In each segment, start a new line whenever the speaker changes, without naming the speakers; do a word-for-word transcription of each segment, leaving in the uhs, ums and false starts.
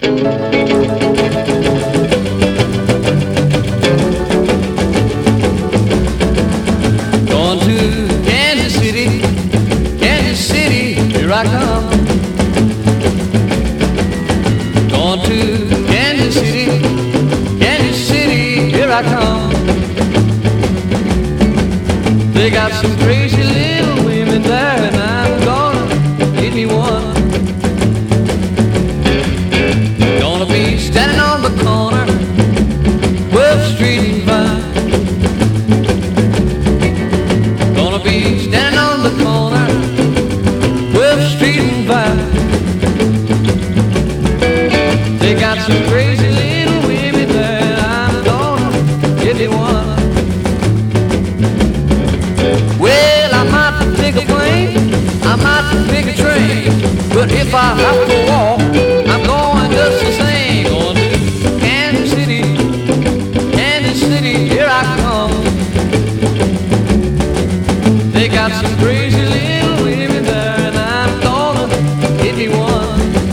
Going to Kansas City, Kansas City, here I come. Going to Kansas City, Kansas City, here I come. They got some crazy little women there, and I'm gonna get me one. Gonna be standing on the corner, twelfth Street and Vine. Gonna be standing on the corner, twelfth Street and Vine. They got some crazy little women there, and I'm gonna get me one. Well, I might take a plane, I might take a train, but if I have to walk, I'm going just the same. Going to Kansas City, Kansas City, here I come. They got some crazy little women there, and I'm gonna get me one.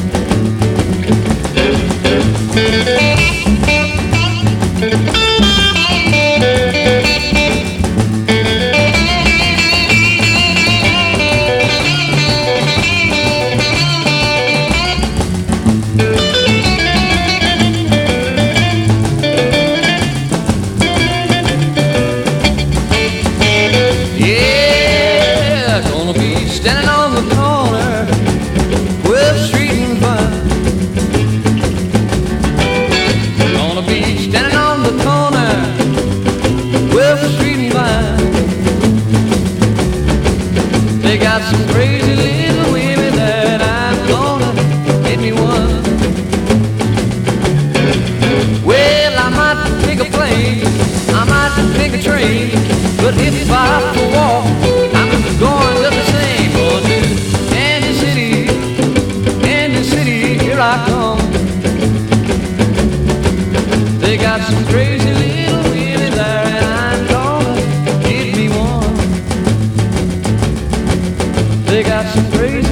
Yeah, gonna be standing on the corner, twelfth Street and Vine. Gonna be standing on the corner, twelfth Street and Vine. They got some crazy little women that I'm gonna get me one. Well, I might take a plane, I might take a train, but if I have to walk, I'm going just the same. Going to Kansas City, Kansas City, here I come. They got some crazy little women there, and I'm gonna get me one. They got some crazy